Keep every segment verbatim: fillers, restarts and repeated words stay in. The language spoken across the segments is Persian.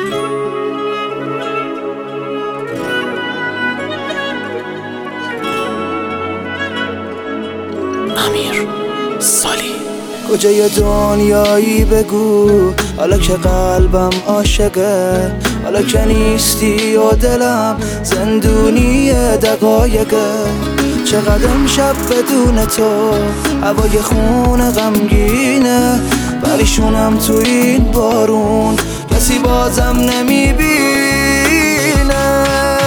امیر سالی. کجای دنیایی بگو حالا که قلبم عاشقه، حالا که نیستی و دلم زندونی دقایقه. چقدر امشب بدون تو هوای خون غمگینه، پریشونم تو این بارون کسی بازم نمیبینه.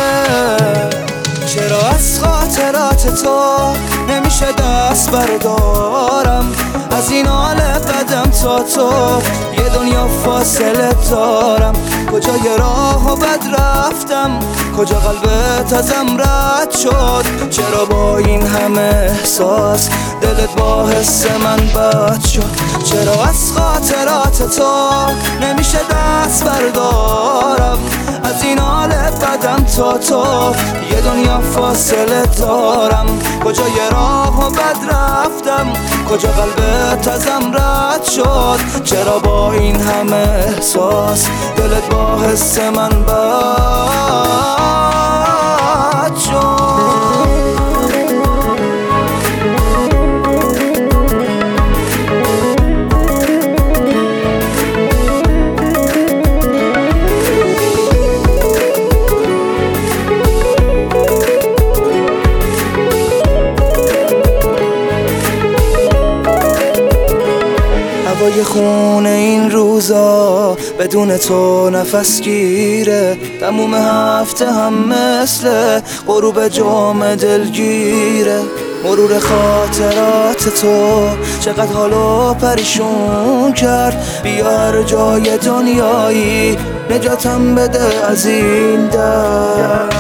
چرا از خاطرات تو نمیشه دست بردارم، از این حال بدم تا تو یه دنیا فاصله دارم. کجای راه و بد رفتم، کجا قلبت ازم رد شد، چرا با این همه احساس دلت با حس من بد شد. چرا از خاطرات تو نمیشه دست بردارم، از این حال بدم تا تو یه دنیا فاصله دارم. کجای راه و بد رفتم، کجا قلبت ازم رد شد، چرا با این همه احساس دلت با حس من بد شد. هوای خونه این روزا بدون تو نفس گیره، تموم هفته هم مثل غروب جام دلگیره. مرور خاطرات تو چقدر حالو پریشون کرد، بیا هر جای دنیایی نجاتم بده از این درد.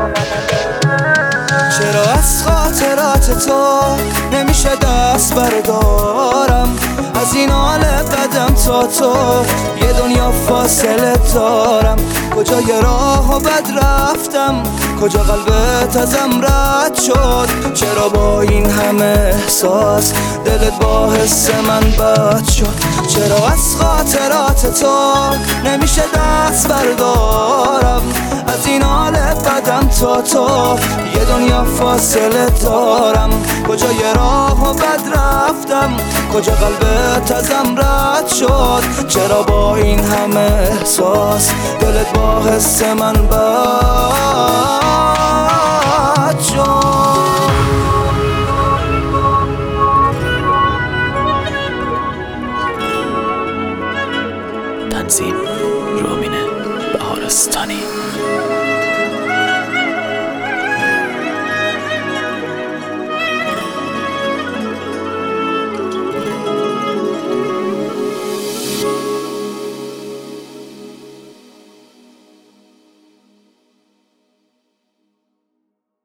چرا از خاطرات تو نمیشه دست بردارم، از این حال بدم تا تو یه دنیا فاصله دارم. کجای راه و بد رفتم، کجا قلبت ازم رد شد، چرا با این همه احساس دلت با حس من بد شد. چرا از خاطرات تو نمیشه دست بردارم، از این حال بدم تا تو یه دنیا فاصله دارم. کجای راه و بد رفتم، کجا قلبت ازم رد شد، چرا با این همه احساس دلت با حس من بد شد. تنظیم رومینه بهارستانی.